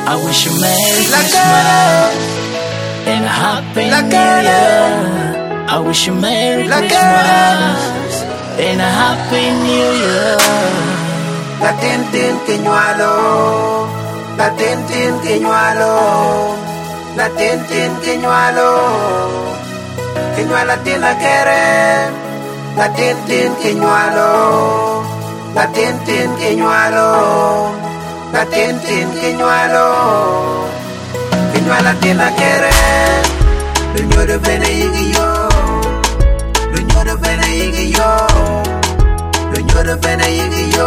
I wish you Merry Christmas and a Happy New Year. I wish you Merry Christmas and a Happy New Year. La tintin kinyualo, la tintin kinyualo, la tintin kinyualo, kinyuala tin la kere, la tintin kinyualo, la tintin kinyualo, la tintin kinyualo, kinyuala tin la kere, lunyo de bene yigiyo, lunyo de bene yigiyo, lunyo de bene yigiyo.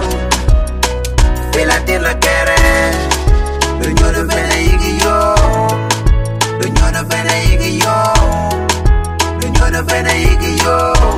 Fela tin la kere, lunyo de bene yigiyo, lunyo de bene yigiyo, lunyo de bene yigiyo.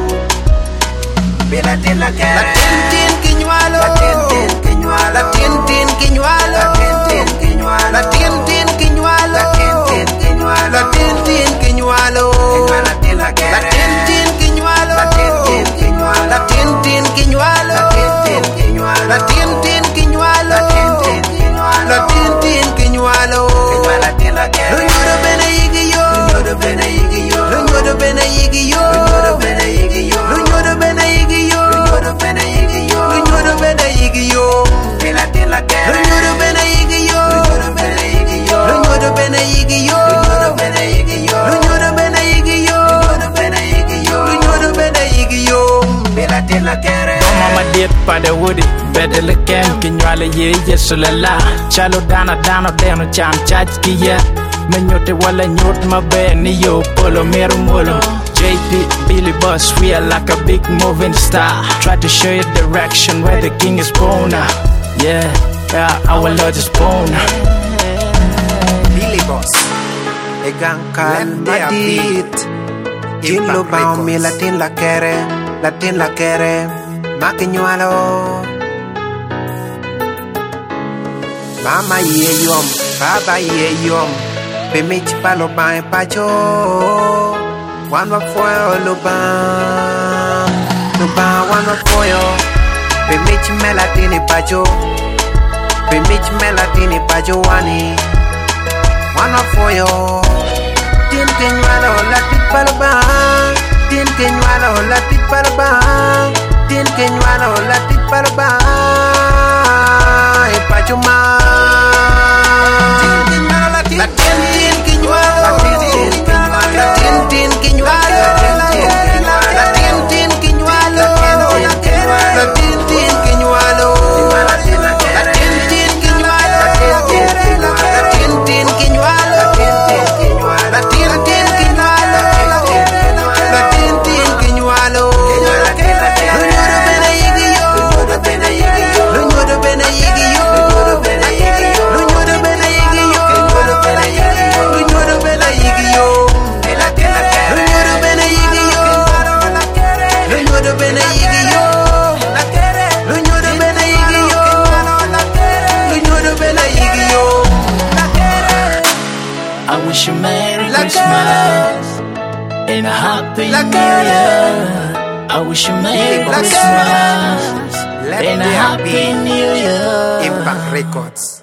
Fela tin la kere, la tintin kinyualo, la tintin kinyualo, la tintin kinyualo, la tintin kinyualo, la tintin kinyualo, la tintin kinyualo, la tintin kinyualo. Kinyuala tin la kere, la tintin kinyualo, la tintin kinyualo, la tintin kinyualo, la tintin kinyualo, la tintin kinyualo, la tintin kinyualo. Kinyuala tin la kere, lunyo de bene yigiyo, lunyo de bene yigiyo, lunyo de bene yigiyo, lunyo de bene yigiyo, lunyo de bene yigiyo, lunyo de bene yigiyo, lunyo de bene yigiyo. Fela tin la kere, lunyo de bene yigiyo, lunyo de bene yigiyo, lunyo de bene yigiyo, lunyo de bene yigiyo, lunyo de bene yigiyo, lunyo de bene yigiyo, lunyo de bene yigiyo. Fela tin la kere. Mama did pada woody, better look at kinyuala ye yesulala. Chalo dana deno chan chach kiya. Menyote wala nyot mabe ni yo polo meru molo. JP Billy Boss, we are like a big moving star. Try to show you direction where the king is born. Yeah, our Lord is born. Billy Boss, Egankal Madit, Tin lo bao mi Latin la kere, makinyualo. Mama ye yom, baba ye yom, bemich palo ba pacho. One wa foyo luba, one wa foyo. Bemich melatini pacho, bemich melatini pacho wani. One wa foyo. Tin kinyualo latit palo ba, tin kinyualo latit palo ba, tin kinyualo latit palo ba. E pacho ma. La tin kinyualo, la tin kinyualo, la tin kinyualo, la tin kinyualo, la tin kinyualo, la tin kinyualo, la tin kinyualo, la tin kinyualo. Lunyo de bene yigiyo, lunyo de bene yigiyo, lunyo de bene yigiyo, lunyo de bene yigiyo, lunyo de bene yigiyo. Lunyo de bene yigiyo, lunyo de bene yigiyo, lunyo de bene yigiyo, lunyo de bene yigiyo. I wish you Merry Christmas and a Happy New Year. I wish you Merry Christmas and a Happy New Year. Impact Records.